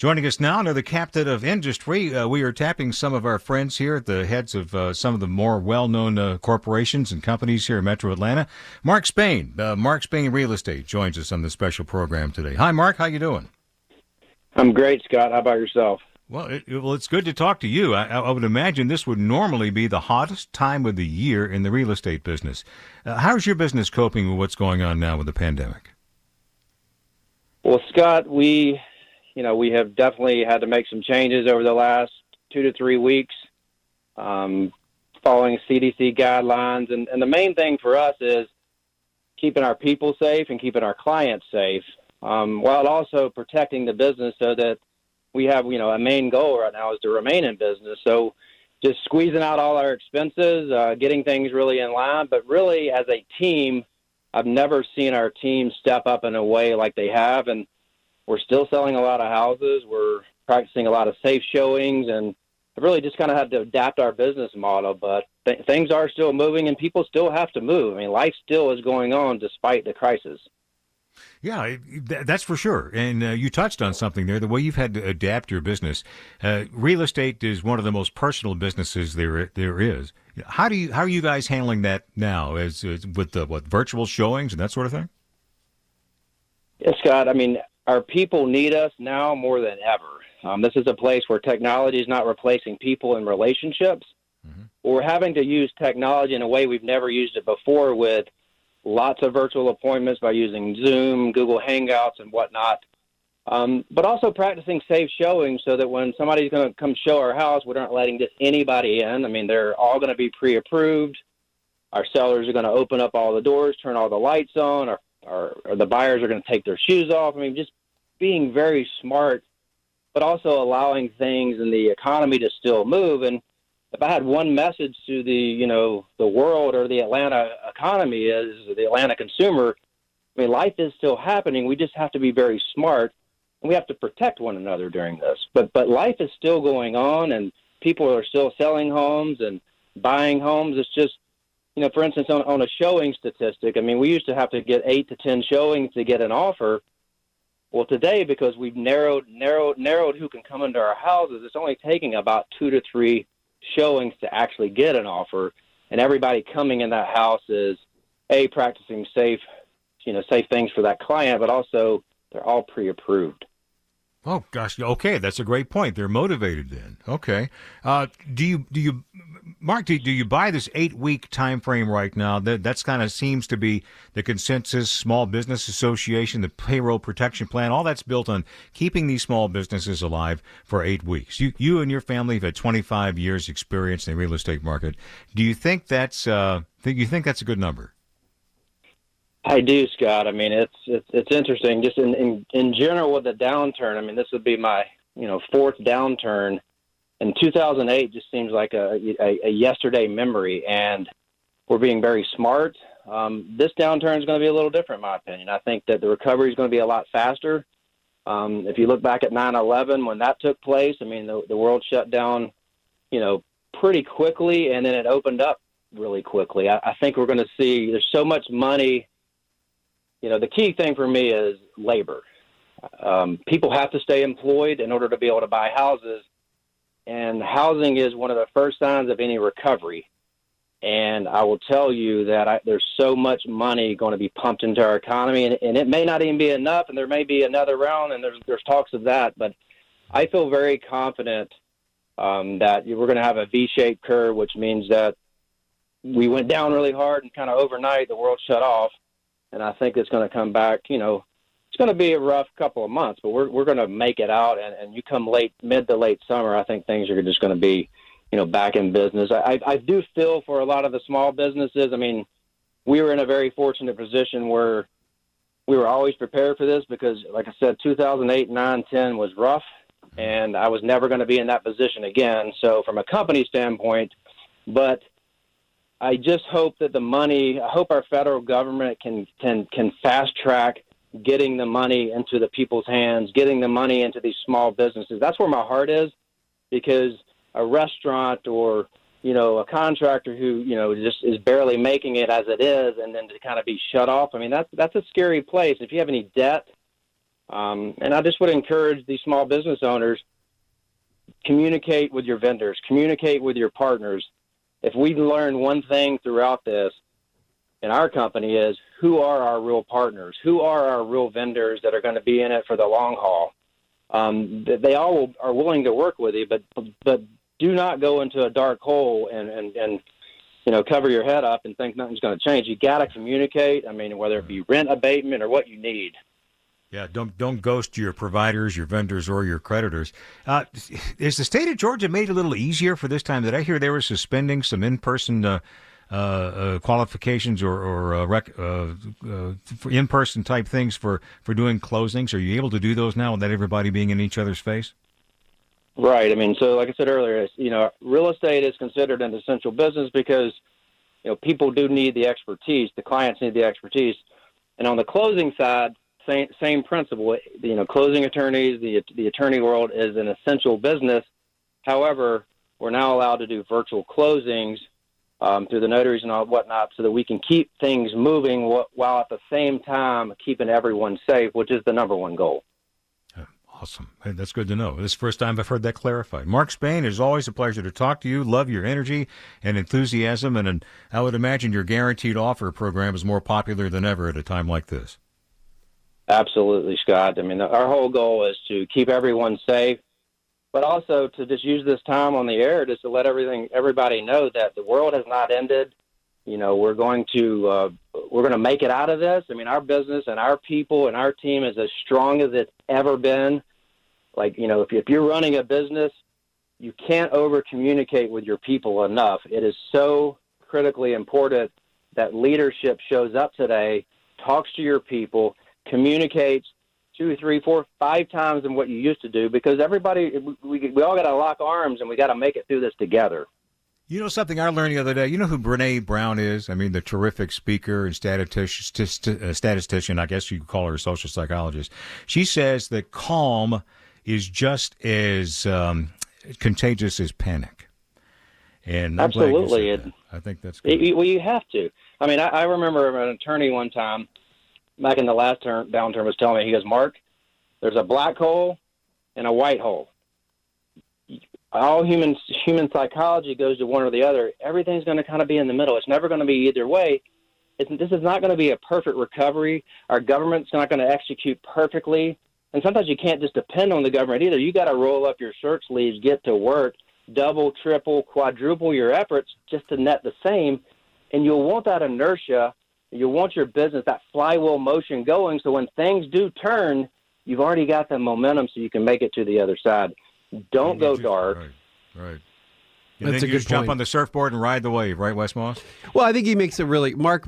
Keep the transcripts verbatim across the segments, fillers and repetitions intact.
Joining us now, another captain of industry. Uh, we are tapping some of our friends here at the heads of uh, some of the more well-known uh, corporations and companies here in Metro Atlanta. Mark Spain, uh, Mark Spain Real Estate, joins us on the special program today. Hi, Mark. How you doing? I'm great, Scott. How about yourself? Well, it, well, it's good to talk to you. I, I would imagine this would normally be the hottest time of the year in the real estate business. Uh, how's your business coping with what's going on now with the pandemic? Well, Scott, we, you know, we have definitely had to make some changes over the last two to three weeks, um, following C D C guidelines. And, and the main thing for us is keeping our people safe and keeping our clients safe, um, while also protecting the business so that we have, you know, a main goal right now is to remain in business. So just squeezing out all our expenses, uh, getting things really in line. But really, as a team, I've never seen our team step up in a way like they have. And we're still selling a lot of houses. We're practicing a lot of safe showings, and I've really just kind of had to adapt our business model. But th- things are still moving, and people still have to move. I mean, life still is going on despite the crisis. Yeah, that's for sure. And uh, you touched on something there, the way you've had to adapt your business. Uh, real estate is one of the most personal businesses there there is. How do you how are you guys handling that now, as, as with the what virtual showings and that sort of thing? Yeah, Scott. I mean, our people need us now more than ever. Um, this is a place where technology is not replacing people and relationships. Mm-hmm. We're having to use technology in a way we've never used it before, with lots of virtual appointments by using Zoom, Google Hangouts, and whatnot. Um, but also practicing safe showing so that when somebody's going to come show our house, we aren't letting just anybody in. I mean, they're all going to be pre-approved. Our sellers are going to open up all the doors, turn all the lights on, or, or, or the buyers are going to take their shoes off. I mean, just being very smart, but also allowing things in the economy to still move. And if I had one message to the, you know, the world or the Atlanta economy, is the Atlanta consumer, I mean, life is still happening. We just have to be very smart, and we have to protect one another during this. But but life is still going on, and people are still selling homes and buying homes. It's just, you know, for instance, on, on a showing statistic, I mean, we used to have to get eight to ten showings to get an offer. Well, today, because we've narrowed, narrowed, narrowed who can come into our houses, it's only taking about two to three showings to actually get an offer, and everybody coming in that house is a practicing safe, you know, safe things for that client, but also they're all pre-approved. Oh gosh, okay, that's a great point. They're motivated then. Okay, uh, do you do you, Mark? Do, do you buy this eight-week time frame right now? That that's kind of seems to be the consensus. Small Business Association, the payroll protection plan, all that's built on keeping these small businesses alive for eight weeks. You you and your family have had twenty-five years experience in the real estate market. Do you think that's uh, think you think that's a good number? I do, Scott. I mean, it's it's, it's interesting. Just in, in in general with the downturn. I mean, this would be my you know fourth downturn. And two thousand eight just seems like a, a, a yesterday memory, and we're being very smart. Um, this downturn is going to be a little different, in my opinion. I think that the recovery is going to be a lot faster. Um, if you look back at nine eleven, when that took place, I mean, the, the world shut down, you know, pretty quickly, and then it opened up really quickly. I, I think we're going to see there's so much money. You know, the key thing for me is labor. Um, people have to stay employed in order to be able to buy houses, and housing is one of the first signs of any recovery. And I will tell you that I, there's so much money going to be pumped into our economy, and, and it may not even be enough, and there may be another round, and there's there's talks of that. But I feel very confident um, that we're going to have a V-shaped curve, which means that we went down really hard, and kind of overnight the world shut off. And I think it's going to come back, you know, it's going to be a rough couple of months, but we're we're going to make it out. And, and you come late, mid to late summer, I think things are just going to be, you know, back in business. I, I do feel for a lot of the small businesses. I mean, we were in a very fortunate position where we were always prepared for this because, like I said, two thousand eight, nine, ten was rough, and I was never going to be in that position again. So from a company standpoint, but I just hope that the money, I hope our federal government can, can, can fast track getting the money into the people's hands, getting the money into these small businesses. That's where my heart is, because a restaurant or, you know, a contractor who, you know, just is barely making it as it is, and then to kind of be shut off. I mean, that's, that's a scary place. If you have any debt, Um, and I just would encourage these small business owners, communicate with your vendors, communicate with your partners. If we learn one thing throughout this in our company is who are our real partners, who are our real vendors that are going to be in it for the long haul. Um, they all are willing to work with you, but but do not go into a dark hole and, and, and you know, cover your head up and think nothing's going to change. You got to communicate. I mean, whether it be rent abatement or what you need. Yeah, don't don't ghost your providers, your vendors, or your creditors. Uh, is the state of Georgia made it a little easier for this time? Did I hear they were suspending some in-person uh, uh, uh, qualifications or, or uh, rec- uh, uh, for in-person type things for, for doing closings? Are you able to do those now without everybody being in each other's face? Right. I mean, so like I said earlier, you know, real estate is considered an essential business because, you know, people do need the expertise. The clients need the expertise. And on the closing side, Same, same principle. You know, closing attorneys, the the attorney world is an essential business. However, we're now allowed to do virtual closings um, through the notaries and all whatnot, so that we can keep things moving while at the same time keeping everyone safe, which is the number one goal. Awesome. Hey, that's good to know. This is the first time I've heard that clarified. Mark Spain, it is always a pleasure to talk to you. Love your energy and enthusiasm, and, and I would imagine your guaranteed offer program is more popular than ever at a time like this. Absolutely, Scott. I mean, our whole goal is to keep everyone safe, but also to just use this time on the air just to let everything, everybody know that the world has not ended. You know, we're going to uh, we're going to make it out of this. I mean, our business and our people and our team is as strong as it's ever been. Like, you know, if, if you're running a business, you can't over communicate with your people enough. It is so critically important that leadership shows up today, talks to your people, communicates two, three, four, five times than what you used to do, because everybody, we, we all got to lock arms and we got to make it through this together. You know something I learned the other day? You know who Brene Brown is? I mean, the terrific speaker and statistician, statistician, I guess you could call her a social psychologist. She says that calm is just as um, contagious as panic. And I'm absolutely, glad you said that. I think that's good. It, well, you have to. I mean, I, I remember an attorney one time back in the last term, downturn was telling me, he goes, Mark, there's a black hole and a white hole. All human human psychology goes to one or the other. Everything's going to kind of be in the middle. It's never going to be either way. It's, this is not going to be a perfect recovery. Our government's not going to execute perfectly. And sometimes you can't just depend on the government either. You got to roll up your shirt sleeves, get to work, double, triple, quadruple your efforts just to net the same. And you'll want that inertia. You'll want your business, that flywheel motion going. So when things do turn, you've already got the momentum so you can make it to the other side. Don't go dark. Right, right. And That's then a you good just jump point. on the surfboard and ride the wave, right, Wes Moss? Well, I think he makes a really Mark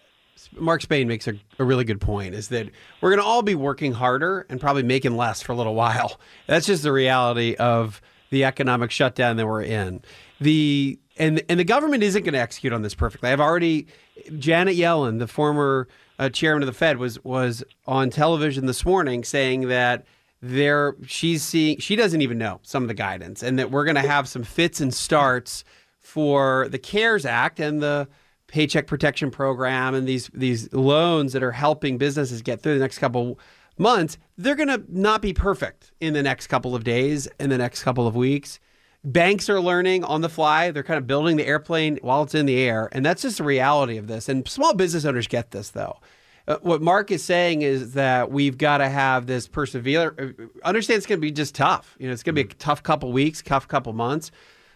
Mark Spain makes a, a really good point, is that we're going to all be working harder and probably making less for a little while. That's just the reality of the economic shutdown that we're in. The and and the government isn't going to execute on this perfectly. I've already Janet Yellen, the former uh, chairman of the Fed, was was on television this morning saying that there she's seeing she doesn't even know some of the guidance, and that we're going to have some fits and starts for the CARES Act and the Paycheck Protection Program and these these loans that are helping businesses get through the next couple months. They're going to not be perfect in the next couple of days, in the next couple of weeks. Banks are learning on the fly. They're kind of building the airplane while it's in the air, and that's just the reality of this. And small business owners get this, though. Uh, what Mark is saying is that we've got to have this persevere. Understand it's going to be just tough. You know, it's going to be a tough couple weeks, tough couple months.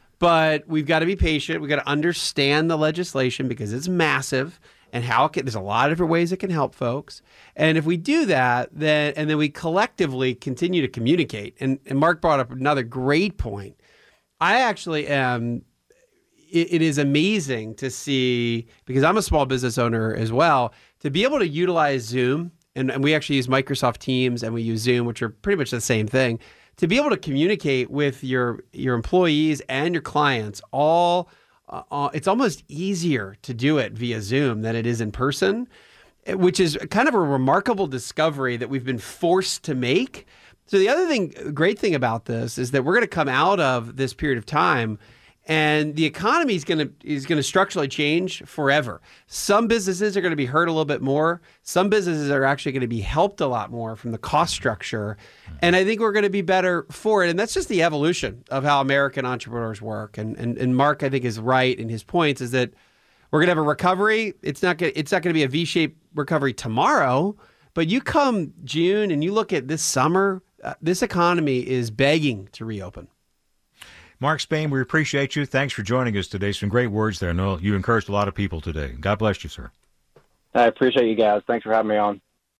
But we've got to be patient. We've got to understand the legislation because it's massive, and how it can, there's a lot of different ways it can help folks. And if we do that, then and then we collectively continue to communicate. And, and Mark brought up another great point. I actually am. It, it is amazing to see, because I'm a small business owner as well, to be able to utilize Zoom, and, and we actually use Microsoft Teams and we use Zoom, which are pretty much the same thing. To be able to communicate with your your employees and your clients, all uh, it's almost easier to do it via Zoom than it is in person, which is kind of a remarkable discovery that we've been forced to make. So the other thing, great thing about this is that we're going to come out of this period of time, and the economy is going to is going to structurally change forever. Some businesses are going to be hurt a little bit more. Some businesses are actually going to be helped a lot more from the cost structure, and I think we're going to be better for it. And that's just the evolution of how American entrepreneurs work. And and, and Mark, I think, is right in his points. Is that we're going to have a recovery. It's not going it's not going to be a V-shaped recovery tomorrow, but you come June and you look at this summer, uh, this economy is begging to reopen. Mark Spain, we appreciate you. Thanks for joining us today. Some great words there. No, you encouraged a lot of people today. God bless you, sir. I appreciate you guys. Thanks for having me on.